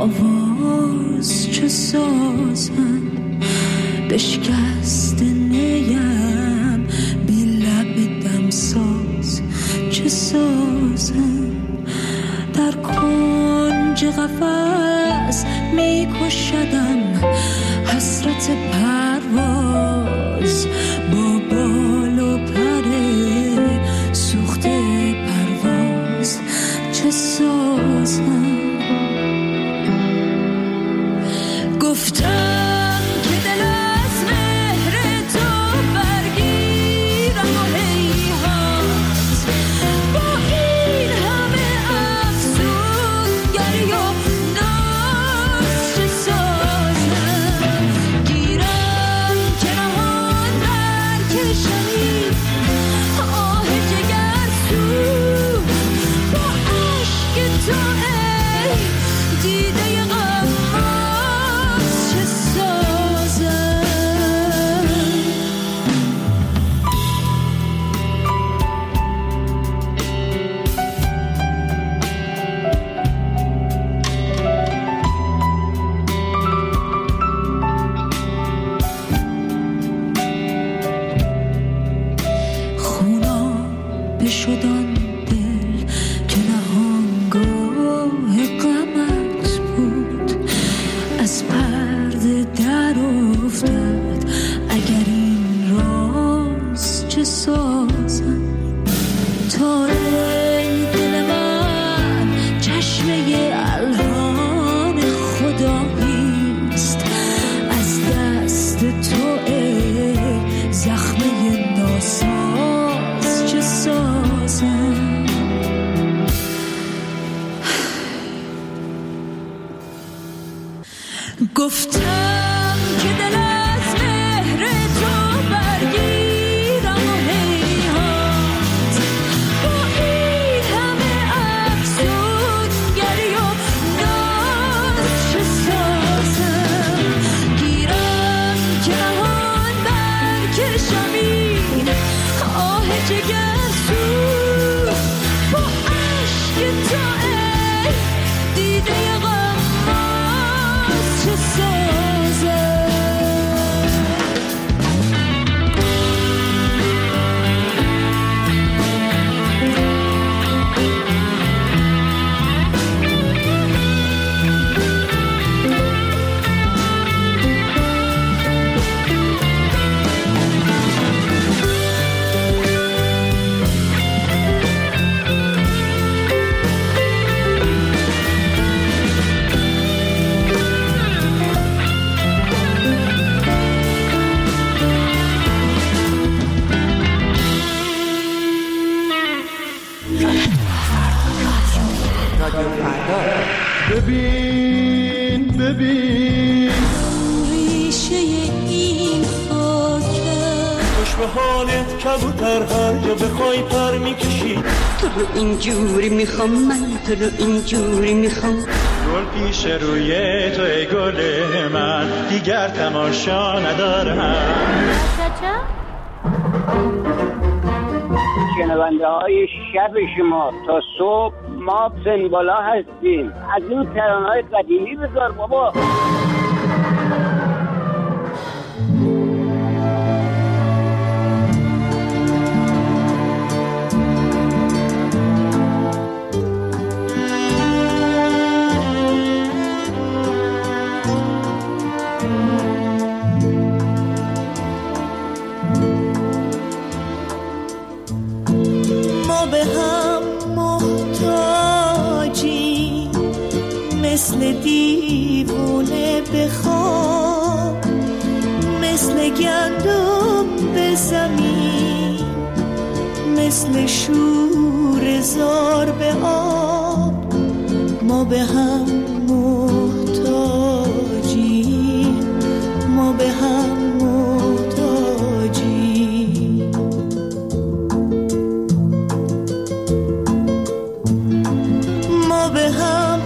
آواز چه سازن بشکست نیم بی لب دمساز چه سازن در کنج قفس میکشدم حسرت پرواز با بال و پر سوخته پرواز چه سازن گفتم که دل از مهر تو برگیرم و هیهات با این همه افسونگری و ناز چه سازم گیرم که نهان برکشمی آه جگرسوز با عشق تو ای دیده غماز چه سازم خونا بشدان دل که نهانگاه غمت بود از پرده در افتاد اگر این راز چه سازم تا ای دل من چشمه الهام خداییست از دست تو ای زخمه ناساز چه سازم گفتم که دل از مهر تو برگیرم و هیهات با این همه افسونگری و ناز چه سازم گیرم که نهان برکشمی آه جگرسوز با عشق تو ای دیده غماز چه سازم ببین ریشه این خاکه خوش به حالت کبوتر هر جا بخوای پر میکشی تو رو اینجوری میخوام من تو رو اینجوری میخوام گل پیش روی تو ای گل من دیگر تماشا ندارم شنونده های شب شما تا صبح ما سنبالا هستیم از این ترانه‌های قدیمی بذار بابا ما به هم محتاجیم مثل دیوونه به خواب مثل گندم به زمین مثل شور زار به آب ما به هم محتاجیم ما به هم محتاجیم ما به هم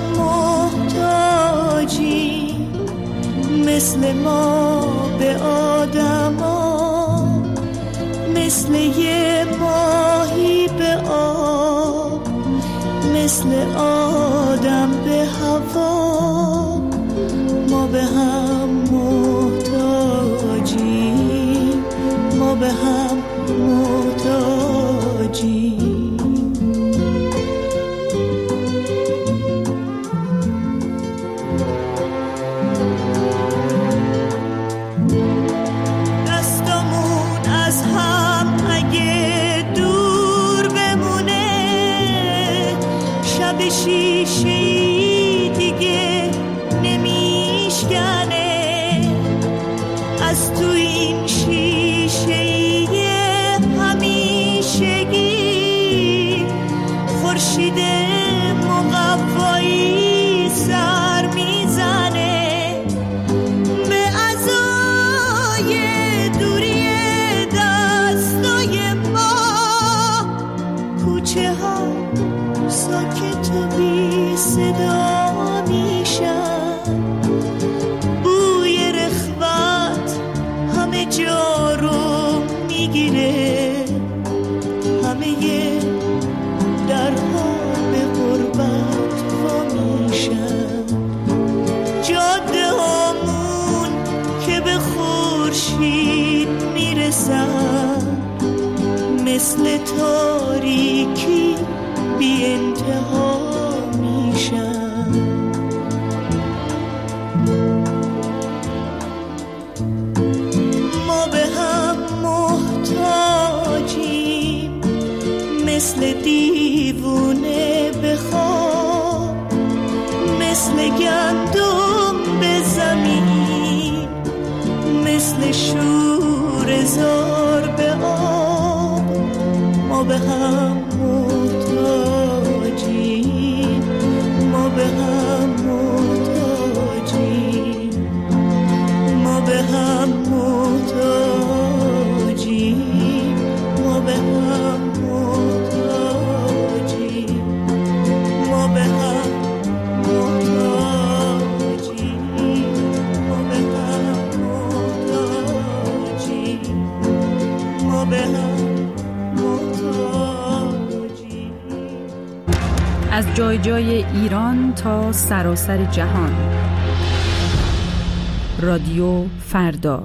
محتاجیم مثل ما به آدما مثل یه ماهی به آب مثل آدم به هوا لب شیشه‌ای دیگه نمیشکنه، از تو این شیشه‌ای همیشگی خورشید مقوایی سر میزنه، به عزای دوری دستای ما کوچه ها ساکت و بی صدا میشن، بوی رخوت همه جا رو میگیره، همه درها به غربت وا میشن، جاده هامون که به خورشید میرسن مثل تاریکی بی انتها میشن. ما به هم محتاجیم مثل دیوونه به خواب، مثل گندم به زمین، مثل شور زار به آب. ما به هم محتاجیم، ما به هم محتاجیم، ما به هم محتاجیم، ما به هم محتاجیم، ما به هم محتاجیم، ما به هم محتاجیم، ما به هم محتاجیم. از جای جای ایران تا سراسر جهان، رادیو فردا.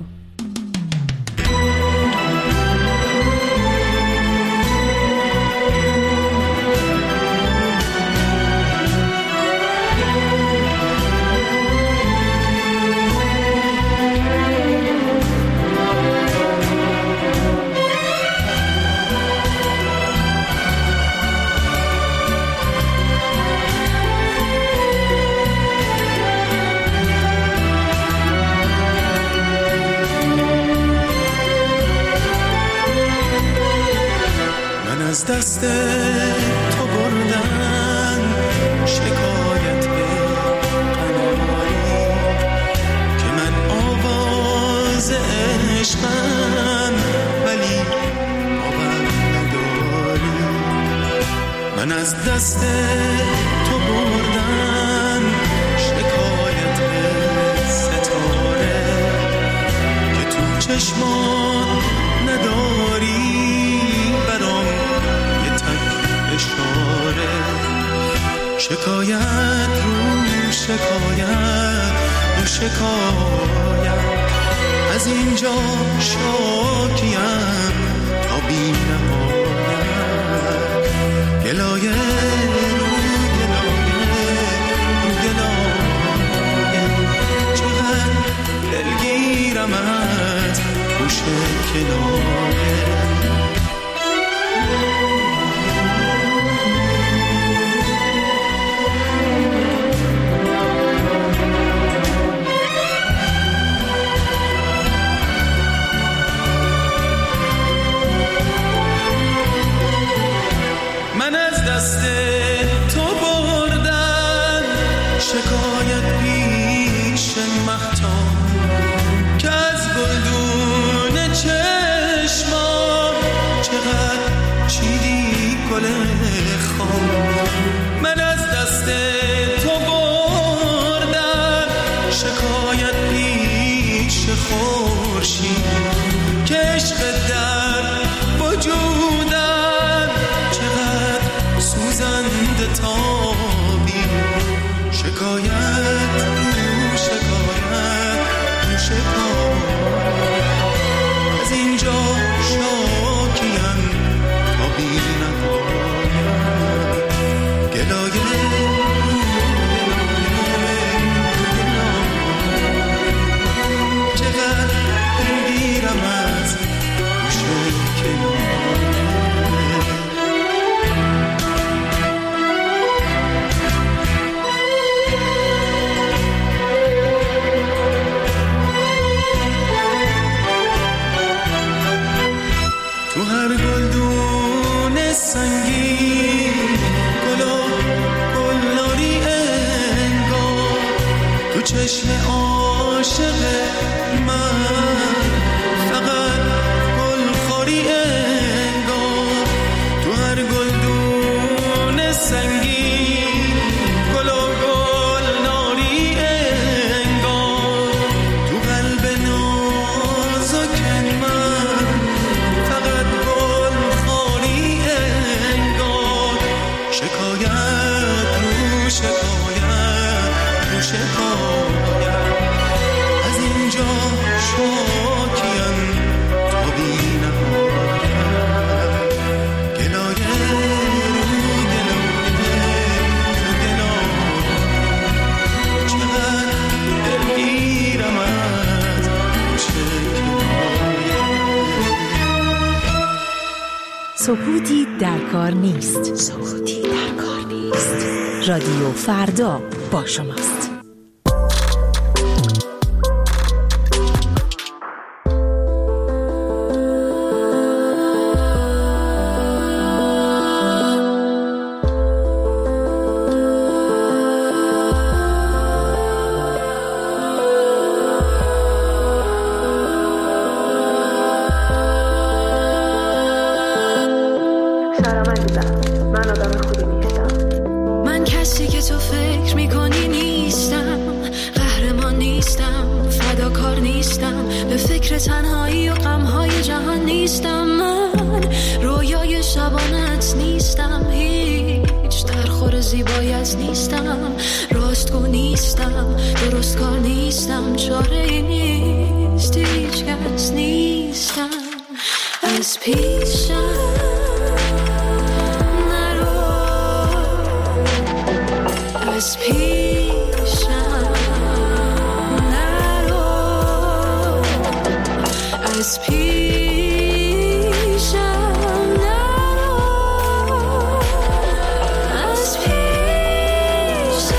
از دست تو بردن شکایت به قناری که من آواز عشقم ولی باور نداری. من از دست تو بردن شکایت به ستاره که تو چشمان نداری، برام اشاره. شکایت رو شکایت رو شکایت، از اینجا شاکیم تا بی نهایت. گلایه رو گلایه رو گلایه، چقدر دلگیرم از گوش کنایه. شکایت پیش مهتاب که از گلدون چشما چقدر چیدی گل خام. من از دست تو بردم شکایت پیش خورشید که عشق در وجودم چقدر سوزنده تابی. شکایت چشم عاشق من فقط گلخوری انگار، تو هر گلدون سنگین گل و گل ناری انگار، تو قلب نازک من فقط گلخوری انگار. شکایت رو شکایت رو شکایت از اینجا شاکیم تا بی نهایت، گلایه رو گلایه رو گلایه، چقدر دلگیرم از شکایت. سکوتی در کار نیست. سکوتی در کار نیست. رادیو فردا با شماست. تنهایی و غم‌های جهان نیستم، من رویای شبانت نیستم، هیچ درخور زیبایت نیستم، راستگو نیستم، درست کار نیستم، چاره نیست، هیچ کس نیستم، از پیشم نرو، از پیشم نرو، از پیشم نرو، از پیشم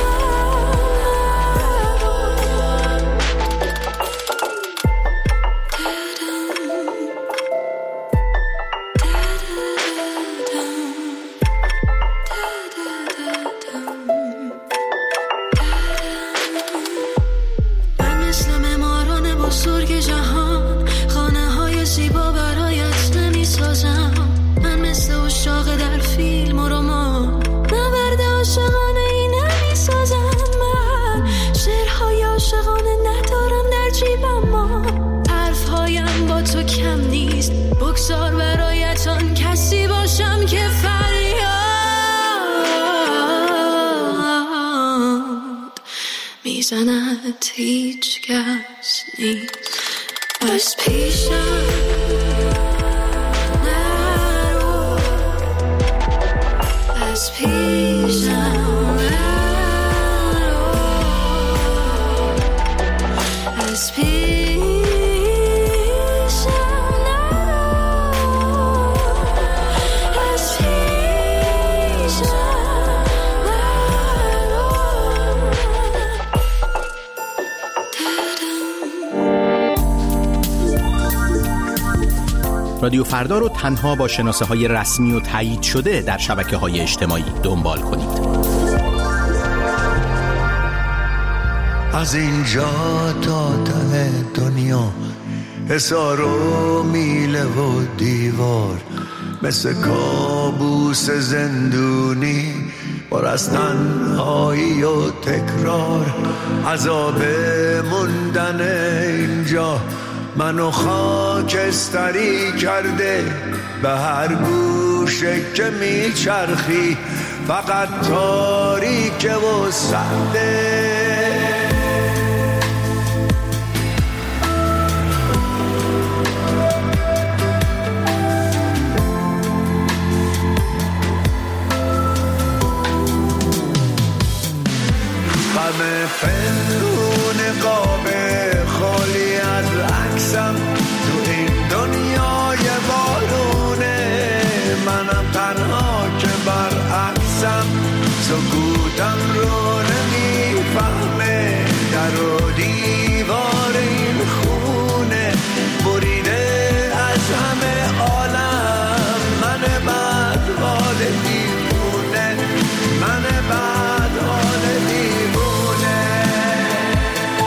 من مثل معماران بزرگ جهان خانه های زیبا برایت نمی سازم، من مثل عشاق در فیلم و رمان نبرد عاشقانه ای نمی سازم، من شعرهای عاشقانه ندارم در جیبم، ما حرفهایم با تو کم نیست، بگذار برایت آن کسی باشم که فریاد میزند، هیچ کس نیست، از پیشم نرو، از پیشم نرو، از پیشم نرو، از پیشم رادیو فردا رو تنها با شناسه‌های رسمی و تایید شده در شبکه‌های اجتماعی دنبال کنید. از اینجا تا ته دنیا حصار و میله و دیوار، مثل کابوس زندونی پر از تنهایی و تکرار، عذاب موندن اینجا منو خاکستری کرده، به هر گوشه که میچرخی فقط تاریکه و سرده. غم پنهون قاب خالی از عکسم تو این دنیای بارونه، منم تنها که برعکسم، سکوتم رو نمیفهمه، در و دیوار این خونه بریده از همه عالم، من بد حال دیوونه، من بد حال دیوونه.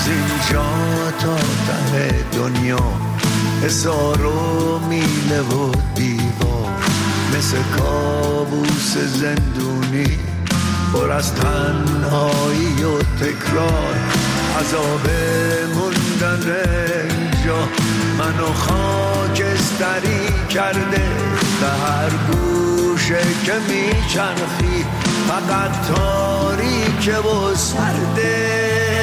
اینجا تا ته دنیا حصار و میله و دیوار مثل کابوس زندونی پر از تنهایی و تکرار عذاب موندن اینجا منو خاکستری کرده به هر گوشه که میچرخی فقط تاریکه و سرده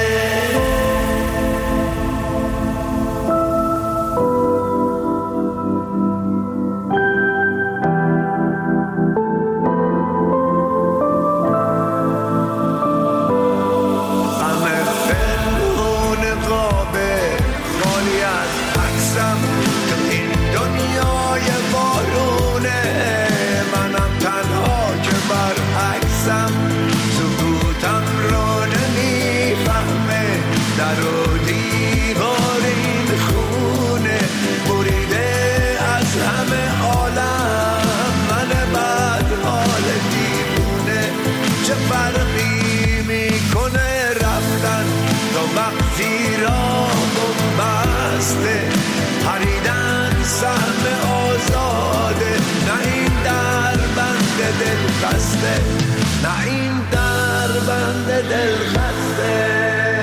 پریدن سهم آزاده نه این در بند دل خسته نه این در بند دل خسته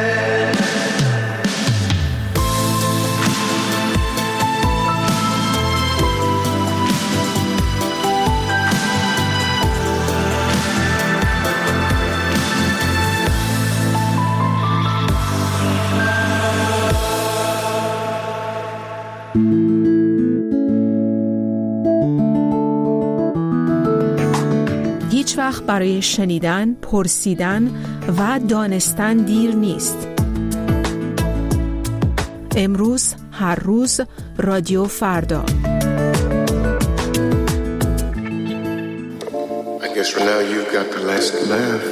هیچ وقت برای شنیدن، پرسیدن و دانستن دیر نیست. امروز، هر روز، رادیو فردا. I guess for now you got the last laugh.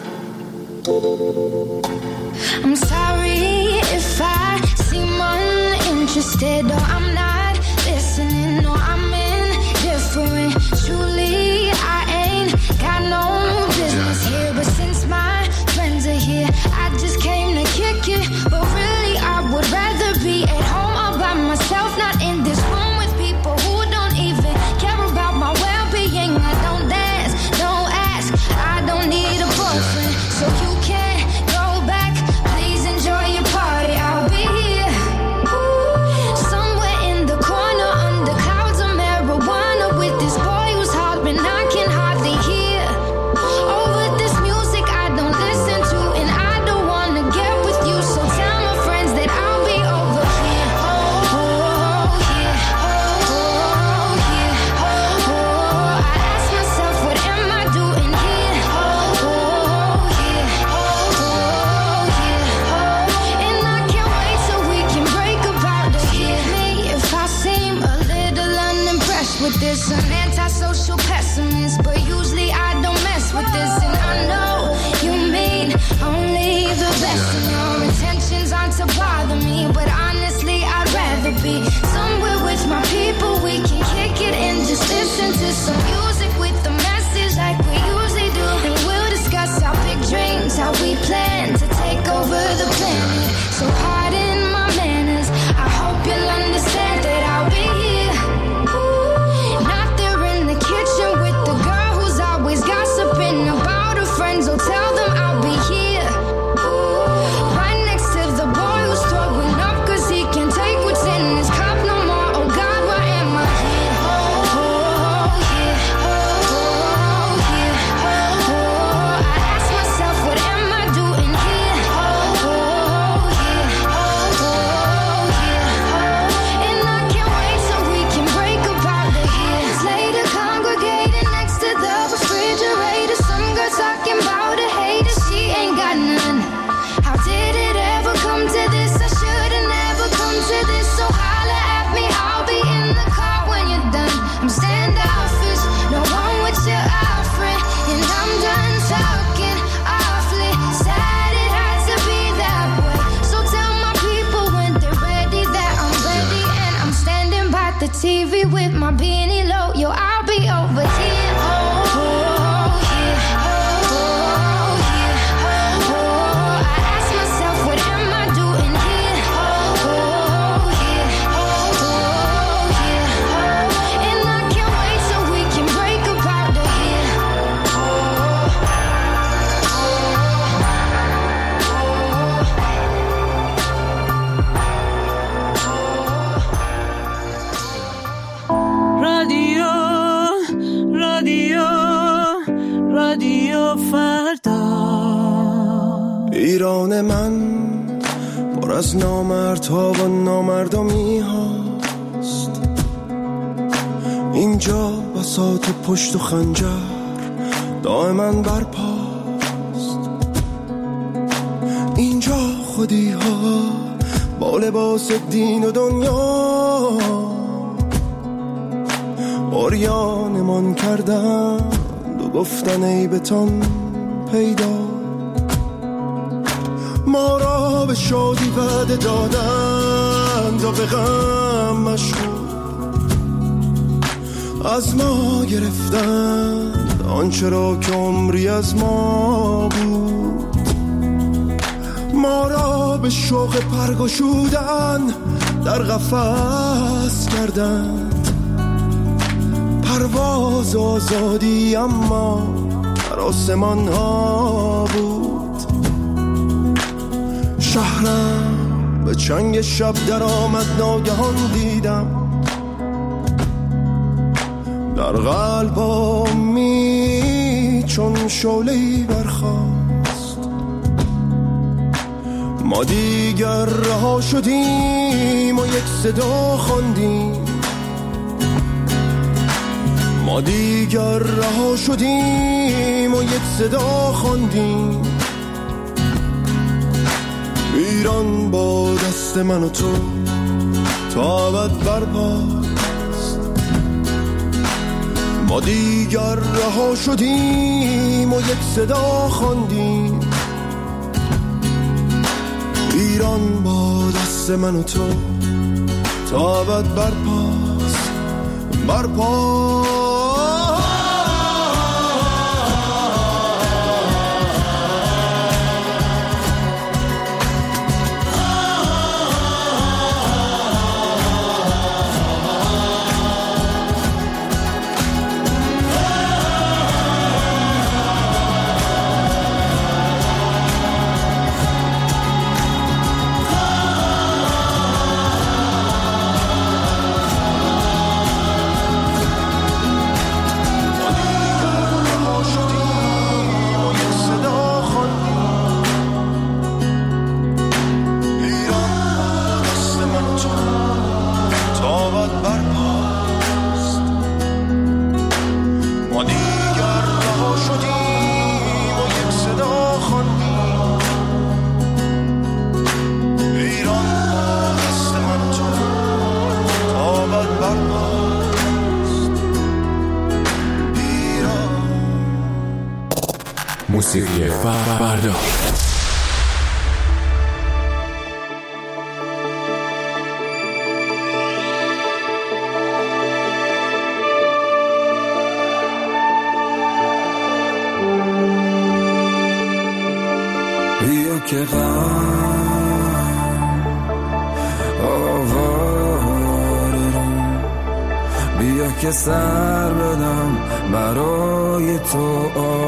I'm sorry if I seem uninterested or I'm not listening or I'm indifferent. Truly, I ain't got no business here, but since my friends are here, I just came to kick it. But really, I would rather be at home all by myself, not in this room with people who don't even care about my well-being. I don't dance, don't ask, I don't need a boyfriend, so you can't go back. Please enjoy your party. I'll be here, somewhere in the corner under clouds of marijuana with this boy who's hollering I can hardly hear. Over this music I don't listen to, and I don't wanna get with you, so tell my friends that I'll be over here. Oh yeah, oh yeah, oh. I ask myself, what am I doing here? Oh yeah, oh yeah, and I can't wait till we can break about it. Forgive me if I seem a little unimpressed with this. An antisocial pessimist, but usually I don't mess with this. And I know you mean only the best, and your intentions aren't to bother me, but honestly I'd rather be somewhere with my people. We can kick it and just listen to some music with the message like we usually do, and we'll discuss our big dreams, how we plan to take over the planet. So pardon my manners, I hope you'll understand that I'll be here. Not there in the kitchen with the girl who's always gossiping about her friends. Oh, tell them I'll be here, right next to the boy who's throwing up 'cause he can't take what's in his cup no more. Oh God, why am I here? Oh yeah, oh yeah, oh. I ask myself, what am I doing here? Oh yeah, oh yeah, and I can't wait till we can break about the years later. Congregating next to the refrigerator, some girl talking about a hater, she ain't got none. How did it ever come to this? I should've never come to this. So holla at me, I'll be in the car when you're done. I'm standoffish, no one with your offering, and I'm done talking awfully. Sad it had to be that way. So tell my people when they're ready that I'm ready, and I'm standing by the TV with my beanie low. Yo, I'll be over here. Oh yeah, oh yeah, oh. I ask myself, what am I doing پر از نامردها و نامردمی هاست. اینجا بساط پشت و خنجر دائما برپاست. اینجا خودی ها با لباس دین و دنیا عریانمان کردند و گفتن ای بتان پیدا. ما را به شادی وعده دادند و به غم مشغول از ما گرفتند آنچه را که عمری از ما بود. ما را به شوق پرگشودن در قفس کردند، پرواز آزادی اما در آسمان ها بود. شهرم به چنگ شب در آمد، ناگهان دیدم در قلب می چون شعله‌ای برخاست. ما دیگر رها شدیم و یک صدا خواندیم. ما دیگر رها شدیم و یک صدا خواندیم. ایران با دست من و تو تا ابد برپاست. ما دیگر رها شدیم و یک صدا خواندیم. ایران با دست من و تو تا ابد برپاست، برپاست. موسیقی فردا. بیا که غم آواره رو، بیا که سر بدم برای تو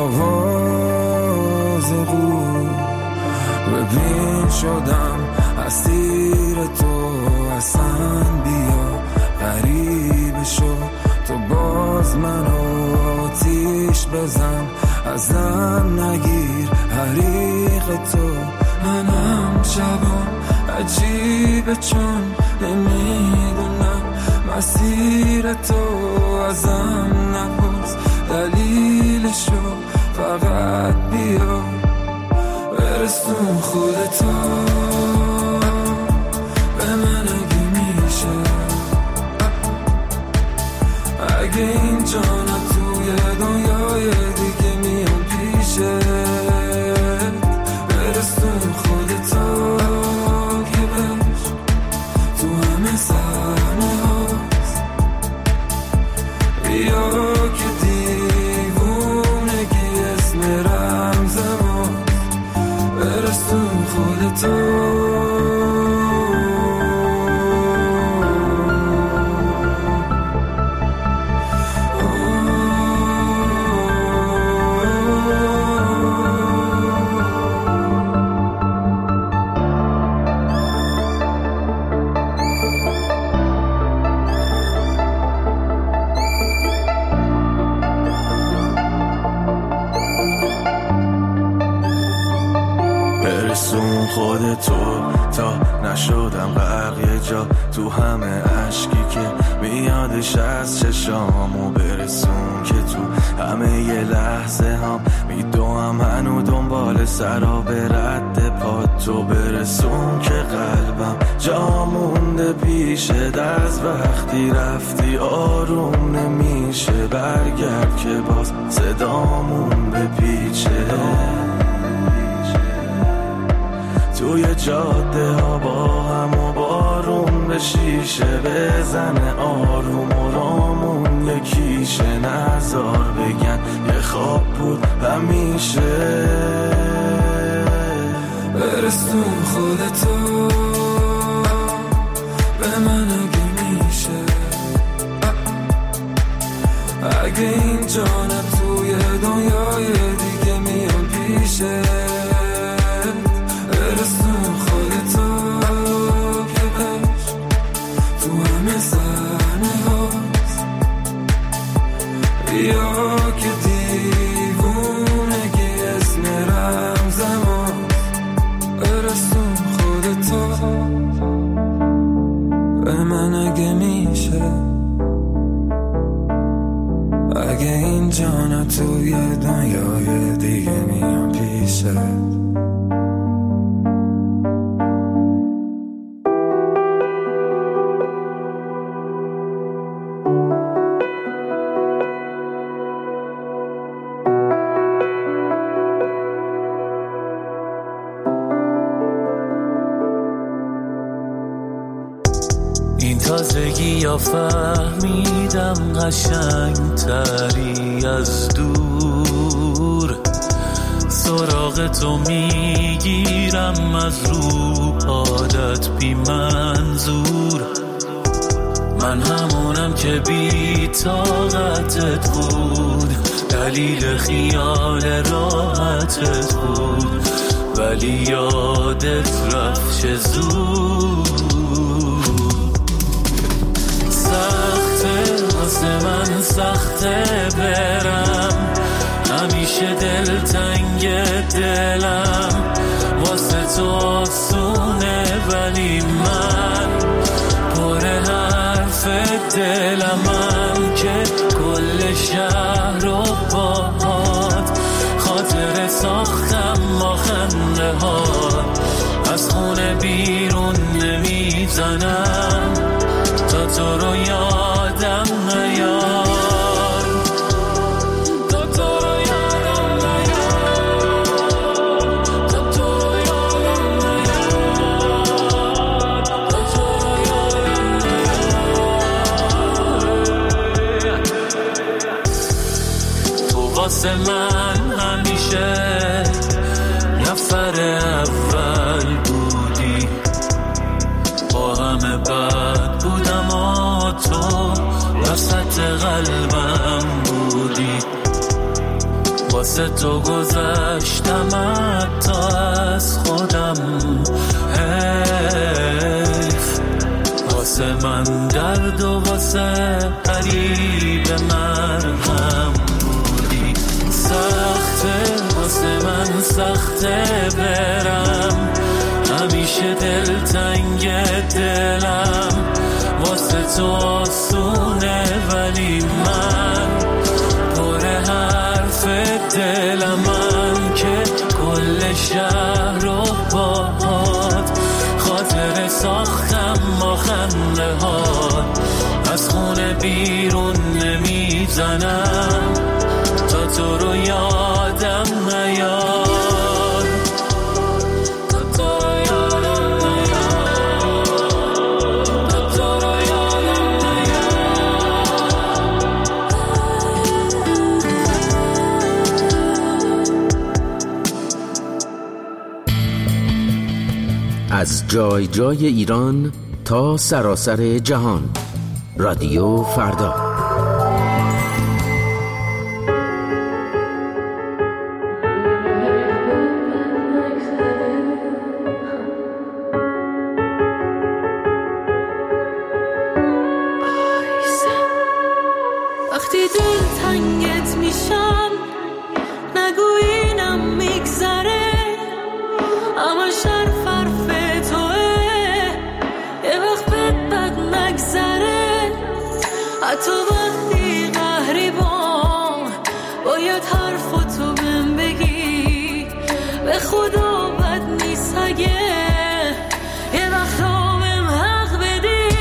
آواز قو. ببین شدم اسیر تو اصلا، بیا غریب شو تو باز منو آتیش بزن، ازم نگیر حریق تو. منم شبم عجیبه چون نمیدونم مسیر تو، ازم نپرس دلیلشو، فقط بیا برسون خودتو به من اگه میشه. اگه اینجا نه توی دنیای دیگه میام پیشه، برسون خودتو که بش تو همه صحنه هاست. بیا که دیوونگی اسم رمز ماست، برسون خودتو. تو تا نشدم غرق یه جا تو همه عشقی که میادش از چشامو برسون که تو همه یه لحظه هم میدوام هنو دنبال سراب رد پا تو برسون که قلبم جا مونده پیشت از وقتی رفتی آروم نمیشه برگرد که باز صدامون بپیچه توی جاده ها با هم و بارون به شیشه بزنه آروم و رامون یکیشه نزار بگن یه خواب بود همیشه برسون خودتو به من اگه میشه اگه این جانم توی دنیای دیگه میام پیشه برسون خودتو که بش تو همه صحنه هاست یا که دیوونگی اسم رمزم هاست برسون خودتو به من اگه میشه اگه این جانا توی دنیای دیگه میام پیشه این تازگی یا فهمیدم قشنگ تری از دور سراغ تو میگیرم از رو عادت بی منظور من همونم که بی طاقتت بود دلیل خیال راحتت بود ولی یادت رفت چه زود واسه من سخته برم همیشه دلتنگ دلم واسه تو آسونه ولی من پر حرف دلمم که کل شهر رو باهات خاطر ساختم با خنده ها از خونه بیرون نمیزنم تا تو رو یادم نیار تا تو رو یادم نیار تا تو رو یادم نیار تا تو رو یادم نیار تو واسه من همیشه نفر اول بودی با همه بد بودم و تو وسط قلبم بودی واسه تو گذشتم حتی از خودم حیف واسه من درد و واسه قریب مرهم بودی سخته واسه من سخته برم همیشه دلتنگ دلم واسه تو آسونه ولی من پر حرف دلمم که کل شهر رو باهات خاطر ساختم با خنده هات از خونه بیرون نمیزنم تا تو رو یادم نیار از جای جای ایران تا سراسر جهان رادیو فردا وقتی دل تنگت میشم نگو اینم میگذره اما شرف حتی وقتی قهری باید حرفتو بهم بگی. به خدا بد نیست اگه یه وقتا بهم حق بدی.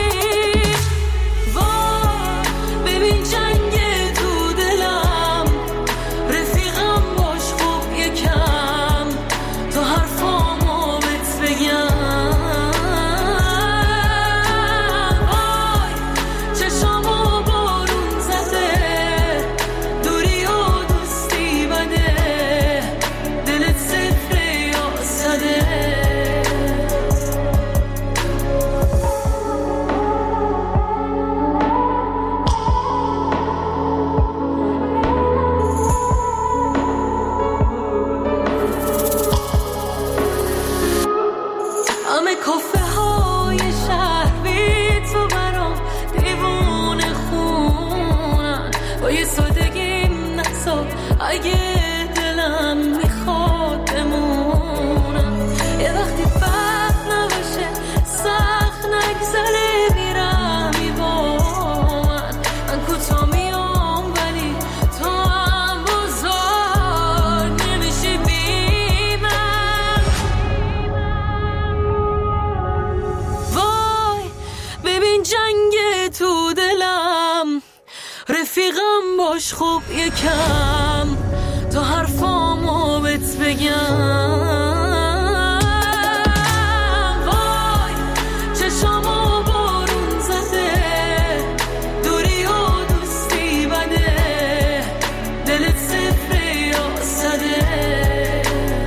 وای ببین جنگ تو دلم، رفیقم باش خوب یکم تا حرفامو بهت بگم. اگه دلم میخواد بمونم، یه وقتی بد نباشه سخت نگذره بیرمی با من کوتا میام ولی تو هم بزرگ نمیشی بی من. وای ببین جنگ تو دلم، رفیقم باش خوب یکم تا حرفامو بهت بگم. وای چشامو بارون زده، دوری و دوستی بده، دلت صفره یا صده.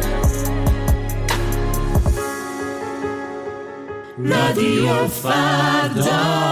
رادیو فردا.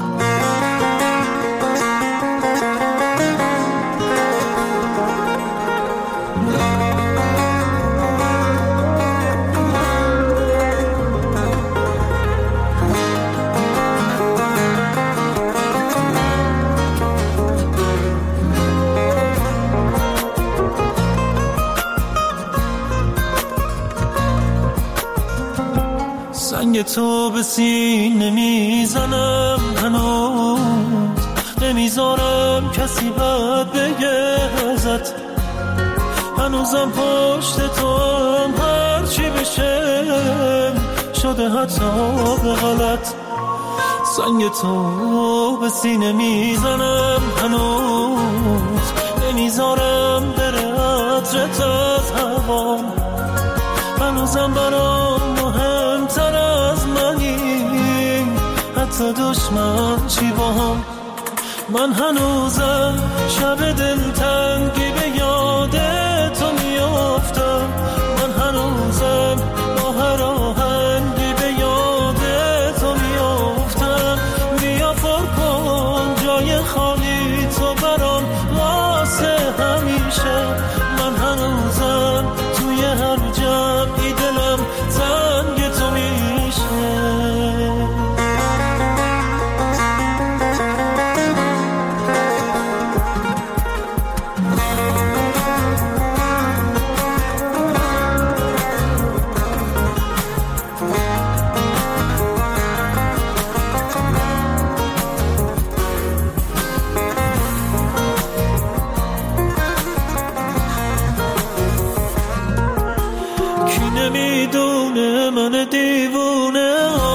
سنگ تو به سینه میزنم، هنوز نمیذارم کسی بد بگه ازت. هنوزم پشت تو هم هرچی بشه شده حتی به غلط. سنگ تو به سینه میزنم، هنوز نمیذارم بره عطرت از هوا. هنوزم برام مهمتر از منی، حتی دشمن چی باهم. من هنوزم شب دلتنگی به یاد تو میافتم. من هنوزم با هر آهنگی به یاد تو میافتم. بیا پر کن جای خالی تو برام واسه همیشه. من هنوزم توی هر جمعی دلم تنگ تو میشه. نمیدونه من دیوونه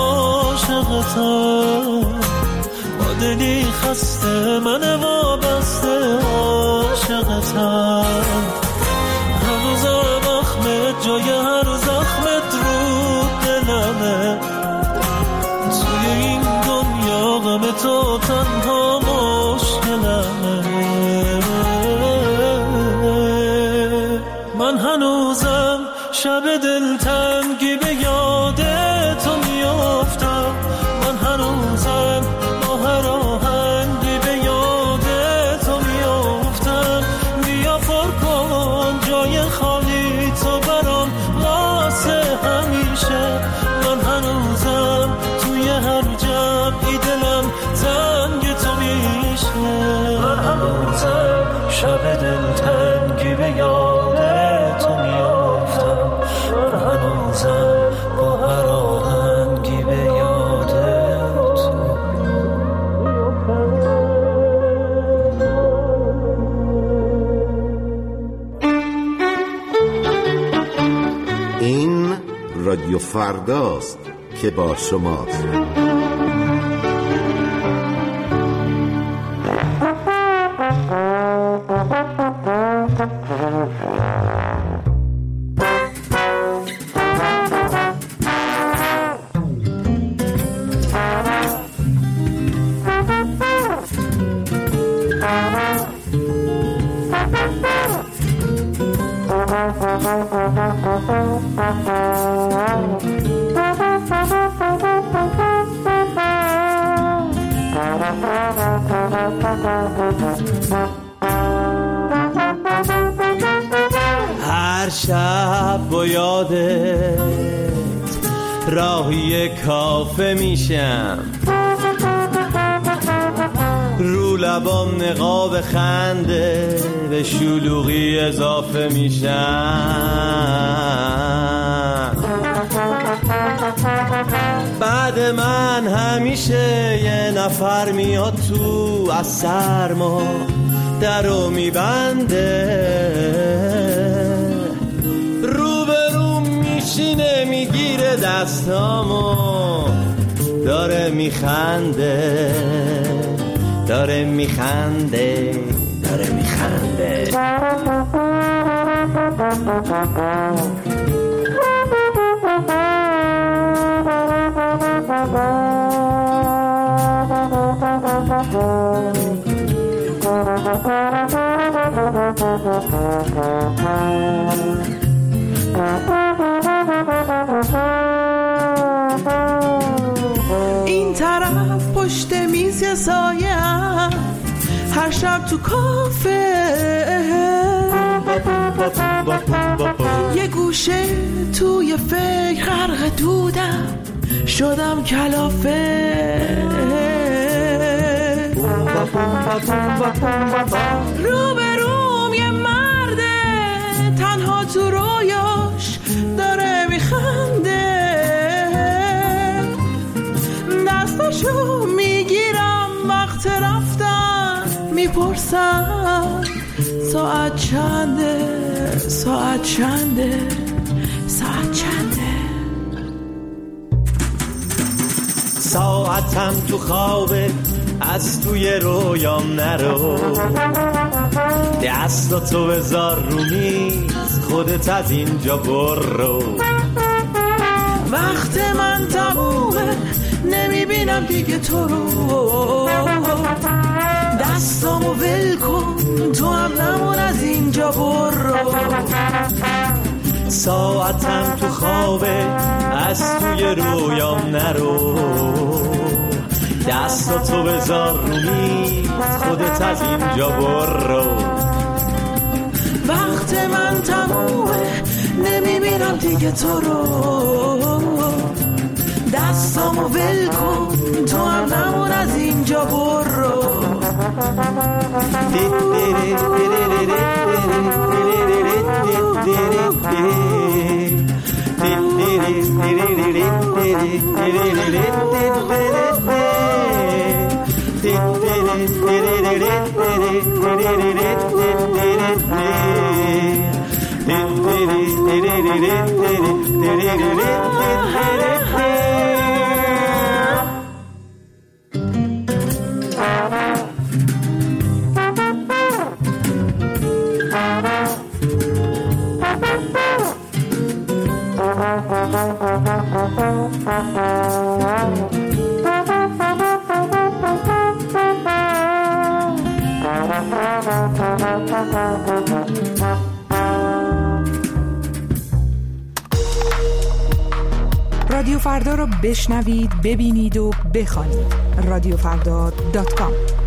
عاشقتم، با دلی خسته من وابسته عاشقتم. هنوزم اخمت جای هر زخمت رو دلمه. توی این دنیا غم تو تنها مشکلمه. من هنوزم شب دلتنگی به یاد تو میافتم. من هنوزم با هر آهنگی به یاد تو میافتم. بیا پر کن جای خالی تو برام واسه همیشه. من هنوزم توی هر جمعی دلم تنگ تو میشه. من هنوزم شب دلتنگی به یاد تو میافتم. من هنوزم فرداست که با شماست. هر شب با یادت راهی کافه میشم، رو لبام نقاب خنده به شلوغی اضافه میشم. بعد من همیشه یه نفر میاد تو از سرما درو میبنده، روبروم میشینه میگیره دستامو داره میخنده داره میخنده داره میخنده. این طرف پشت میز سایه‌ام، هر شب تو کافه یه گوشه توی فکر غرق دودم، شدم کلافه. روبروم یه مرده تنها تو رویاش داره میخنده، دستشو میگیرم وقت رفتن میپرسم ساعت چنده ساعت چنده ساعت چنده. ساعتم تو خوابه از توی رویام نرو، دستاتو بذار رو میز خودت از اینجا برو. وقت من تمومه نمیبینم دیگه تو رو، دستامو ول کن تو هم نمون از اینجا برو. ساعتم تو خوابه از توی رویام نرو، دستاتو بذار رو میز خودت از اینجا برو. وقت من تمومه نمیبینم دیگه تو رو، دستامو ول کن تو هم نمون از اینجا برو. رادیو فردا رو بشنوید، ببینید و بخوانید. رادیوفردا.com.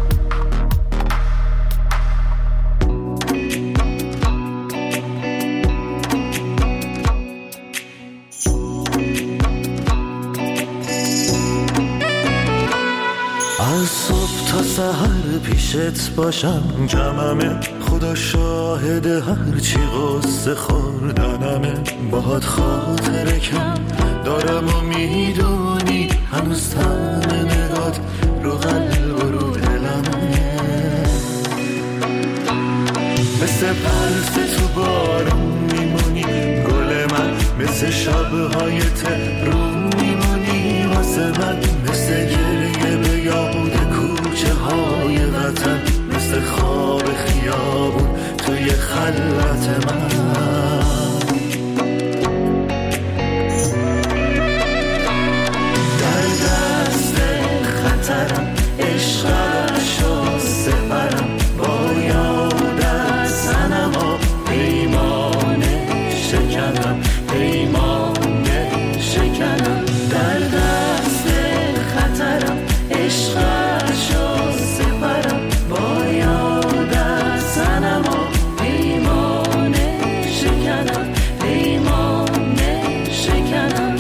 از صبح تا سحر پیشت باشم جمعمه، خدا شاهد هرچی غصه خوردنمه. باهات خاطره کم دارم و میدونی هنوز تن نگات رو قلب و رو دلمه، مثل پرسه تو بارون میمونی گل من مثل شبهای تهرون میمونی واسه من، مثل گریه به یاد کوچه های وطن، مثل خواب خیابون توی خلوت من. در دست خطرم عشقشو سپرم، با یادت صنما پیمانه شکنم، پیمانه شکنم. در دست خطرم عشقشو سپرم، با یادت صنما پیمانه شکنم، پیمانه شکنم.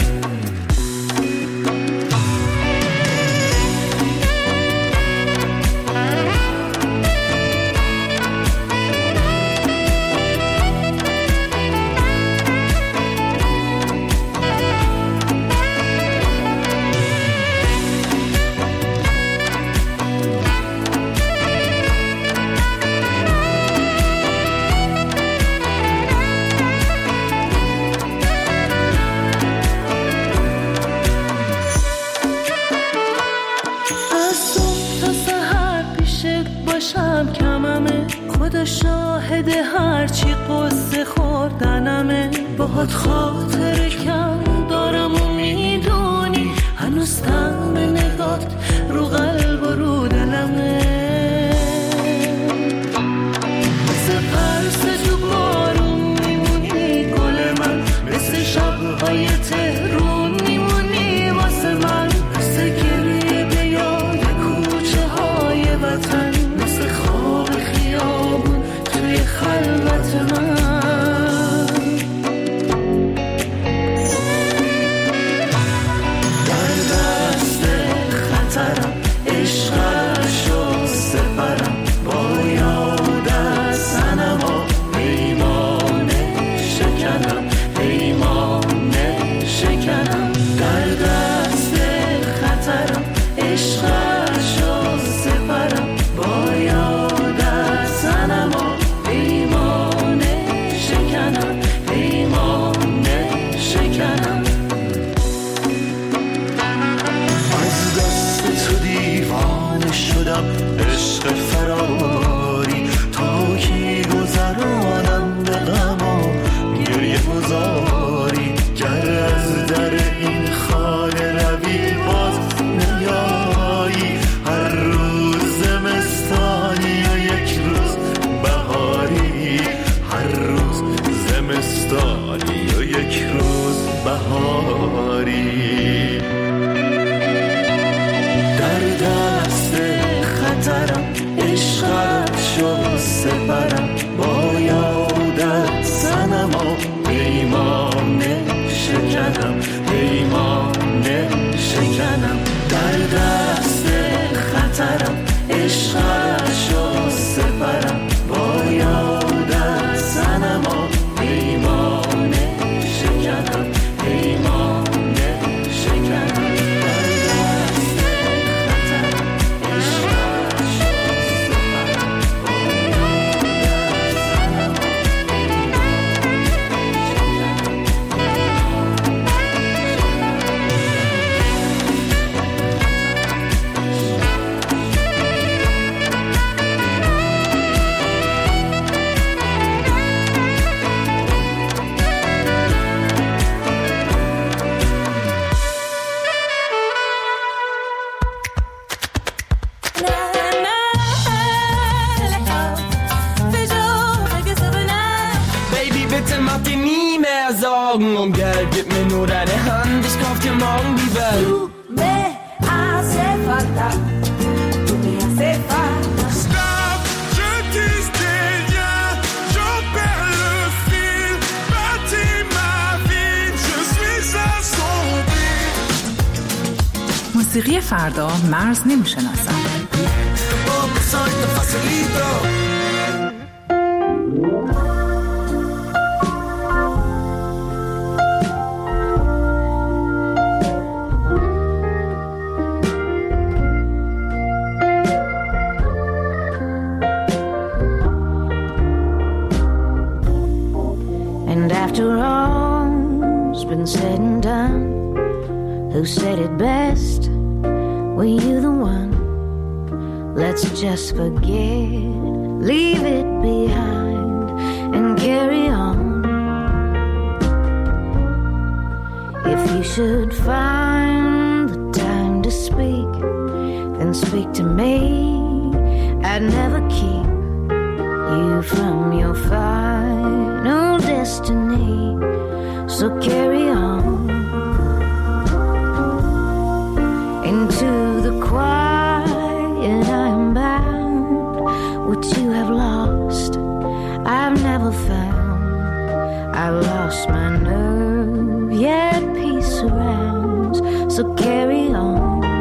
خدا شاهد هرچی قصه خوردنمه، باهات خاطر کم دارم و میدونی هنوز طعم نگات رو قلب و رو دلمه. مثل پرس تو بارون میمونی گل من، مثل شبهای تهرون میمونی واسه من، مثل گریه به یاد کوچه های وطن، مثل خواب خیابون توی خلوت من. در دست خطرم عشقشو سپرم، با یادت صنما پیمانه شکنم، پیمانه شکنم. در دست خطرم عشقشو سپرم، با یادت صنما پیمانه شکنم، پیمانه شکنم. از دست تو دیوانه شدم، عشق فراری تا کی گذرانم به غم و گریه گذاری. گر از در این خانه روی باز نیایی، هر روز زمستانی و یک روز بهاری، هر روز زمستانی و یک روز بهاری. در دست خطرم عشقشو سپرم، با یادت صنما پیمانه شکنم، پیمانه شکنم. در دست خطرم عشقشو سپرم، با یادت صنما پیمانه شکنم، پیمانه شکنم. Um Geld, gib mir nur deine Hand, ich kauf dir morgen die Welt. Du me hace falta, tu me hace falta. Stop, je disais rien, j'en perds le fil, bâtis ma vie, je suis assombri. موسیقی فردا مرز نمیشناسم. And after all said it best. Were you the one? Let's just forget, leave it behind and carry on. If you should find the time to speak, then speak to me. I'd never keep you from your final destiny. So carry on into the quiet. I am bound. What you have lost, I've never found. I lost my nerve, yet peace surrounds. So carry on.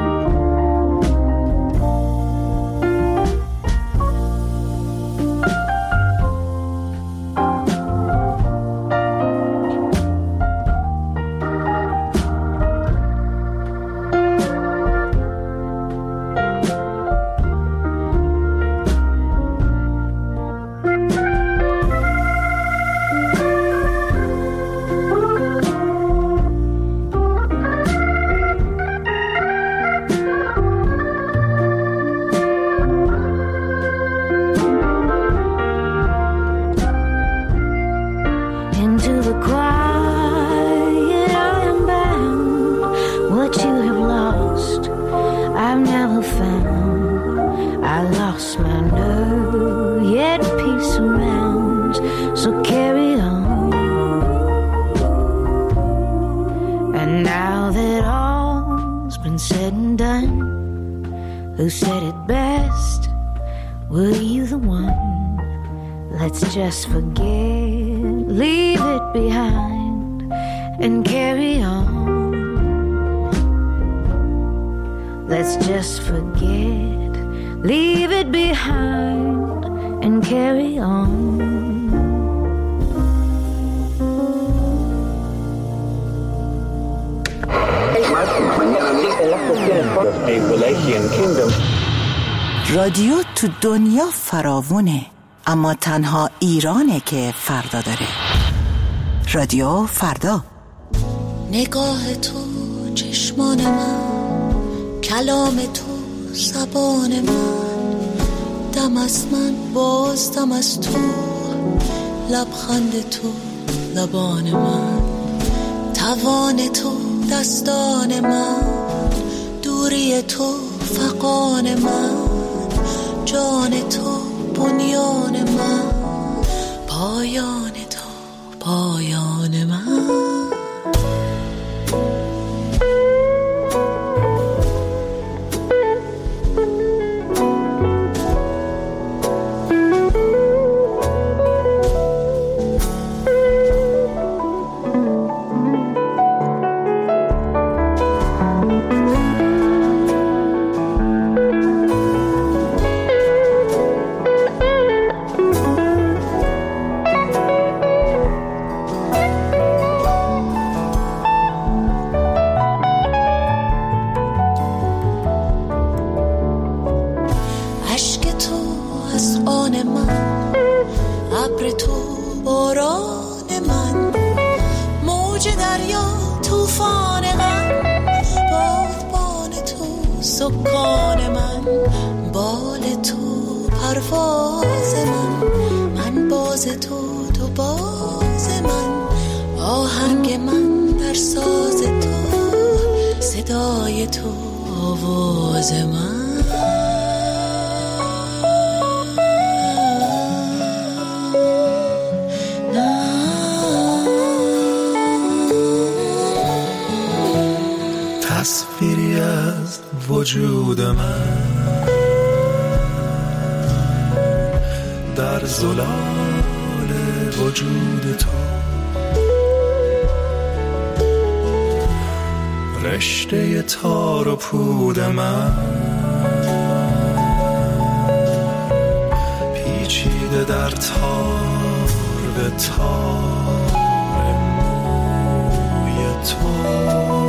Who said it best? Were you the one? Let's just forget, leave it behind and carry on. Let's just forget, leave it behind and carry on. رادیو تو دنیا فراوونه، اما تنها ایرانه که فردا داره. رادیو فردا. نگاه تو چشمان من، کلام تو زبان من، دم از من باز دم از تو، لبخند تو لبان من، توان تو دستان من، دوری تو فغان من، جان تو بنیان من، پایان تو پایان من. تصویری از وجود من در زلال وجود تو، رشته تار و پود من پیچیده در تار به تار موی تو.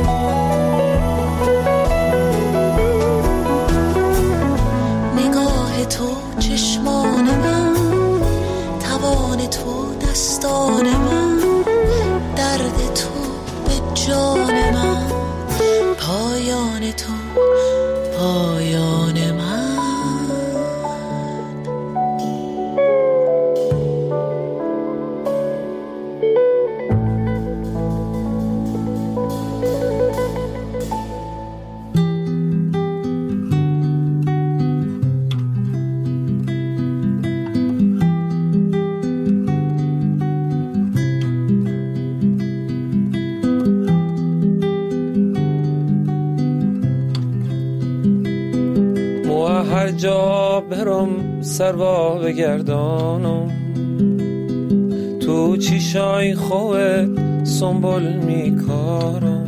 تو چشمان من، توان تو دستان من، درد تو به جان من، پای پایان تو پایان من. هر جا برم سروا بگردانم، تو چیشای خوت سنبول میکارم.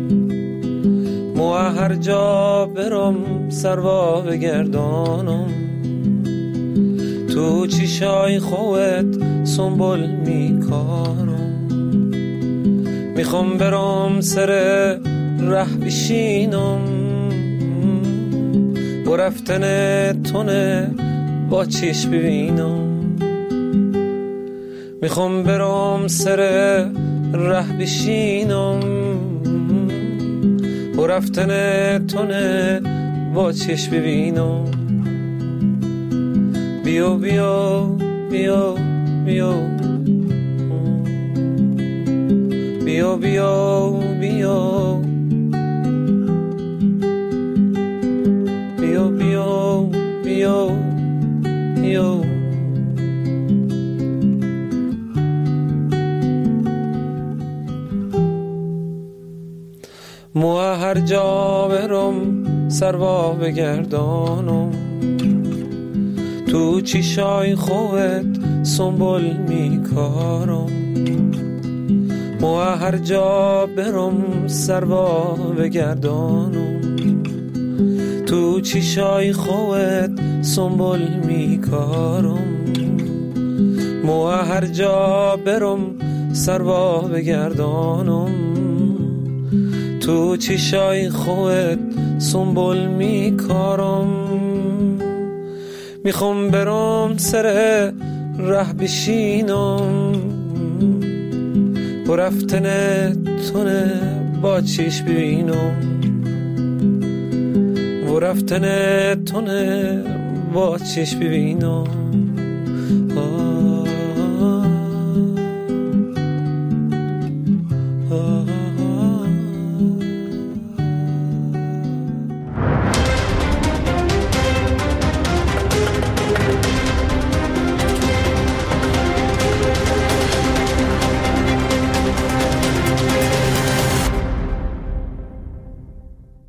مو هر جا برم سروا بگردانم، تو چیشای خوت سنبول میکارم. میخوام برم سر ره بشینم، و رفتن تونه با چشم ببینم. میخوام برم سر ره بشینم، و رفتن تونه با چشم ببینم. بیا بیا بیا بیا بیا بیا بیا بیا بیا بیا. مو هر جا برم سروا بگردانم، تو چیشای خوت سنبول میکارم. مو هر جا برم سروا بگردانم، تو چیشای خوت سنبول میکارم. مو هر جا برم سروا بگردانم، تو چیشای خوت سنبول میکارم. میخوام برم سر ره بشینم، و رفتن تونه با چشم ببینم. و رفتن تونه با چشم ببینم.